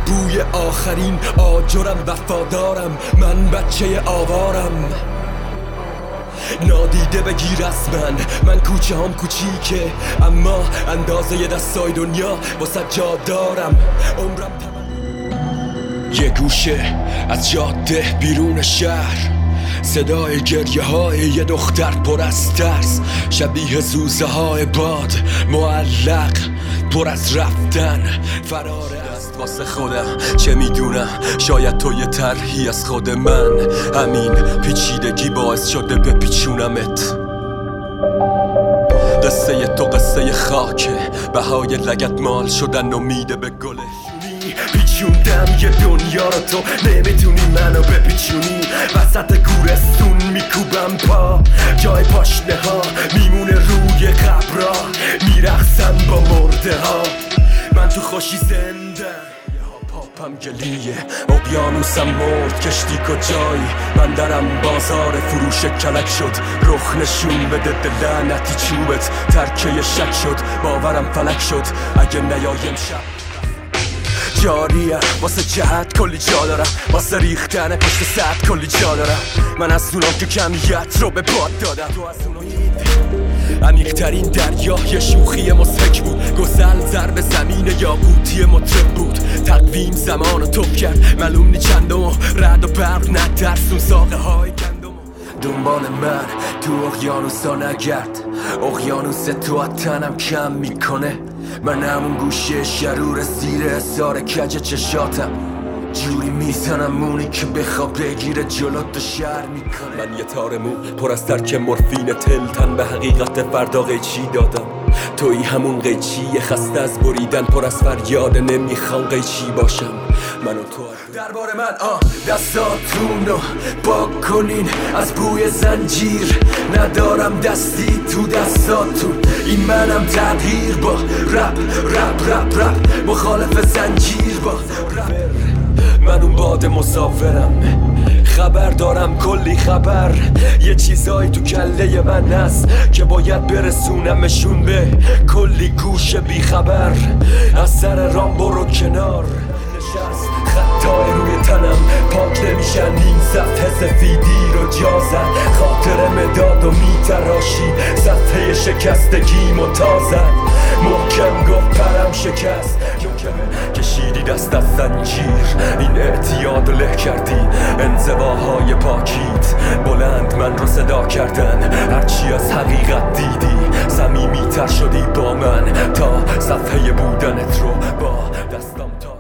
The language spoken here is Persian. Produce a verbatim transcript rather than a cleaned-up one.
بوی آخرین آجرم وفادارم، من بچه آوارم. نادیده بگیر از من، من کوچه هم کوچیکه اما اندازه ی دستای دنیا واسه جا دارم. عمرم یه گوشه از جاده بیرون شهر، صدای گریه های یه دختر پر از ترس، شبیه زوزه های باد معلق پر از رفتن. فراره است واسه خودم، چه میدونم شاید تو یه طرحی از خود من، همین پیچیدگی باعث شده بپیچونمت. قصه تو قصه خاکه، بهای لگت مال شدن امید به گله. پیچوندم یه دنیا رو، تو نمیتونی منو بپیچونی. وسط گورستون میکوبم پا، جای پاشنه ها میمونه روی قبرا، میرقصم با مرده ها. من تو خوشی زنده، پاپم گلیه، اقیانوسم مرد، کشتی کجایی؟ من درم بازار فروش کلک شد، رخ نشون بده دل لعنتی چوبت ترکه شک شد، باورم فلک شد اگه نیایم شب. جاریم واسه جهت کلی جا دارم، واسه ریختن پشت سد کلی جا دارم. من از اونام که کمیت رو به باد دادم، تو از اونام عمیق‌ترین دریا یه شوخی مسحک بود، گسل ضرب زمین یاقوتی مطرب بود. تقویم زمان رو توف کرد، معلوم نی چندم و رعد و برق نترسون ساقه های گندم. دنبال من تو اقیانوسا نگرد، اقیانوس تو از تنم کم میکنه. من همون گوشه شرور زیر اثار کج چشاتم، جوری میزنم مونی که بخواب بگیره جلوت تو شهر میکنه. من یه تار مو پر از ترک مورفین تلتن به حقیقت فردا قیچی دادم، توی همون قیچی خسته از بریدن پر از فریاد نمیخوام قیچی باشم. من و تو درباره من آه دستاتون رو پاک کنین از بوی زنجیر، ندارم دستی تو دستاتون. این منم تغییر با رپ رپ رپ رپ، مخالف زنجیر با رپ. من اون باد مسافرم، خبر دارم کلی خبر، یه چیزایی تو کله من هست که باید برسونمشون به کلی گوش بی خبر. از سر رام برو کنار، نشست خطای روی تنم پاک نمیشن، این صفحه سفیدی رو جا زد، خاطر مداد و میتراشی صفحه شکستگیمو تازد. محکم گفت پرم شکست، کشیدی دست از زنجیر، این اعتیاد له کردی انزواهای پاکیت. بلند من رو صدا کردن، هرچی از حقیقت دیدی صمیمی تر شدی با من، تا صفحه بودنت رو با دستم تا